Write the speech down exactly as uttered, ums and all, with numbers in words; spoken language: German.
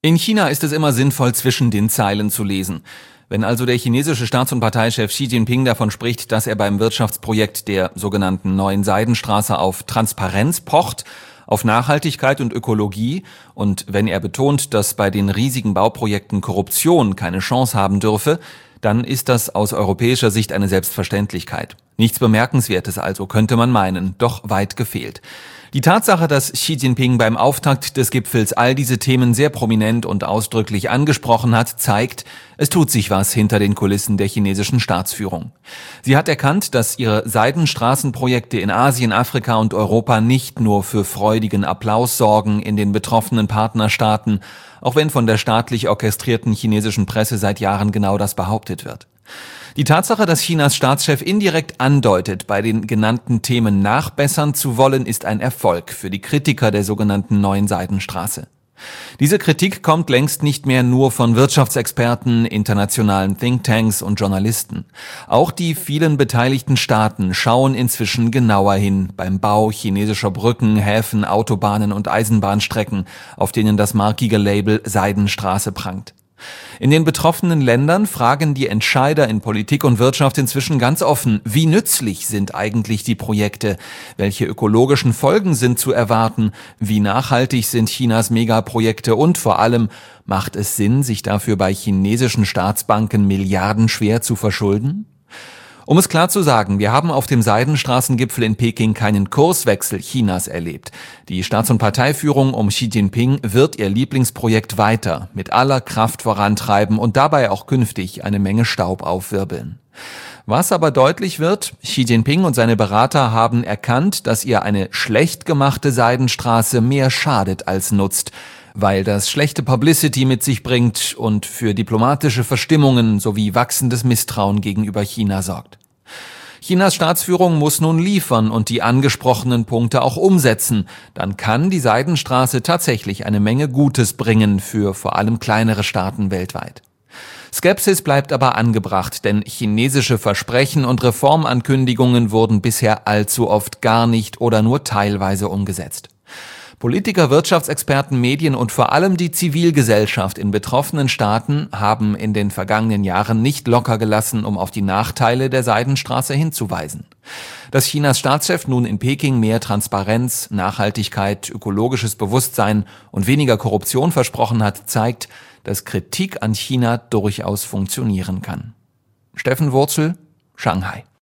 In China ist es immer sinnvoll, zwischen den Zeilen zu lesen. Wenn also der chinesische Staats- und Parteichef Xi Jinping davon spricht, dass er beim Wirtschaftsprojekt der sogenannten Neuen Seidenstraße auf Transparenz pocht, auf Nachhaltigkeit und Ökologie, und wenn er betont, dass bei den riesigen Bauprojekten Korruption keine Chance haben dürfe, dann ist das aus europäischer Sicht eine Selbstverständlichkeit. Nichts Bemerkenswertes also, könnte man meinen, doch weit gefehlt. Die Tatsache, dass Xi Jinping beim Auftakt des Gipfels all diese Themen sehr prominent und ausdrücklich angesprochen hat, zeigt, es tut sich was hinter den Kulissen der chinesischen Staatsführung. Sie hat erkannt, dass ihre Seidenstraßenprojekte in Asien, Afrika und Europa nicht nur für freudigen Applaus sorgen in den betroffenen Partnerstaaten, auch wenn von der staatlich orchestrierten chinesischen Presse seit Jahren genau das behauptet wird. Die Tatsache, dass Chinas Staatschef indirekt andeutet, bei den genannten Themen nachbessern zu wollen, ist ein Erfolg für die Kritiker der sogenannten Neuen Seidenstraße. Diese Kritik kommt längst nicht mehr nur von Wirtschaftsexperten, internationalen Thinktanks und Journalisten. Auch die vielen beteiligten Staaten schauen inzwischen genauer hin beim Bau chinesischer Brücken, Häfen, Autobahnen und Eisenbahnstrecken, auf denen das markige Label Seidenstraße prangt. In den betroffenen Ländern fragen die Entscheider in Politik und Wirtschaft inzwischen ganz offen, wie nützlich sind eigentlich die Projekte, welche ökologischen Folgen sind zu erwarten, wie nachhaltig sind Chinas Megaprojekte und vor allem, macht es Sinn, sich dafür bei chinesischen Staatsbanken milliardenschwer zu verschulden? Um es klar zu sagen, wir haben auf dem Seidenstraßengipfel in Peking keinen Kurswechsel Chinas erlebt. Die Staats- und Parteiführung um Xi Jinping wird ihr Lieblingsprojekt weiter mit aller Kraft vorantreiben und dabei auch künftig eine Menge Staub aufwirbeln. Was aber deutlich wird, Xi Jinping und seine Berater haben erkannt, dass ihr eine schlecht gemachte Seidenstraße mehr schadet als nutzt, weil das schlechte Publicity mit sich bringt und für diplomatische Verstimmungen sowie wachsendes Misstrauen gegenüber China sorgt. Chinas Staatsführung muss nun liefern und die angesprochenen Punkte auch umsetzen. Dann kann die Seidenstraße tatsächlich eine Menge Gutes bringen für vor allem kleinere Staaten weltweit. Skepsis bleibt aber angebracht, denn chinesische Versprechen und Reformankündigungen wurden bisher allzu oft gar nicht oder nur teilweise umgesetzt. Politiker, Wirtschaftsexperten, Medien und vor allem die Zivilgesellschaft in betroffenen Staaten haben in den vergangenen Jahren nicht locker gelassen, um auf die Nachteile der Seidenstraße hinzuweisen. Dass Chinas Staatschef nun in Peking mehr Transparenz, Nachhaltigkeit, ökologisches Bewusstsein und weniger Korruption versprochen hat, zeigt, dass Kritik an China durchaus funktionieren kann. Steffen Wurzel, Shanghai.